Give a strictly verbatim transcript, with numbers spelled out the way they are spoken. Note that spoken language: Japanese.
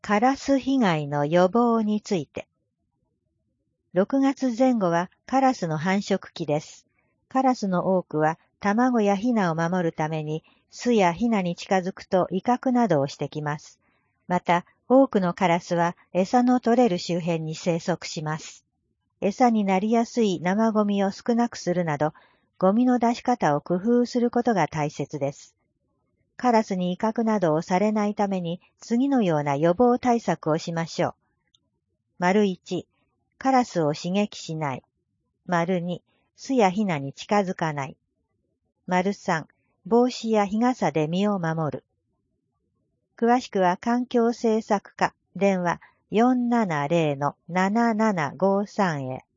カラス被害の予防について。ろくがつぜん後はカラスの繁殖期です。カラスの多くは卵やヒナを守るために巣やヒナに近づくと威嚇などをしてきます。また、多くのカラスは餌の取れる周辺に生息します。餌になりやすい生ゴミを少なくするなど、ゴミの出し方を工夫することが大切です。カラスに威嚇などをされないために次のような予防対策をしましょう。丸いち、カラスを刺激しない。丸に、巣やヒナに近づかない。丸さん、帽子や日傘で身を守る。詳しくは環境政策課電話 よんななゼロのななななごさん へ。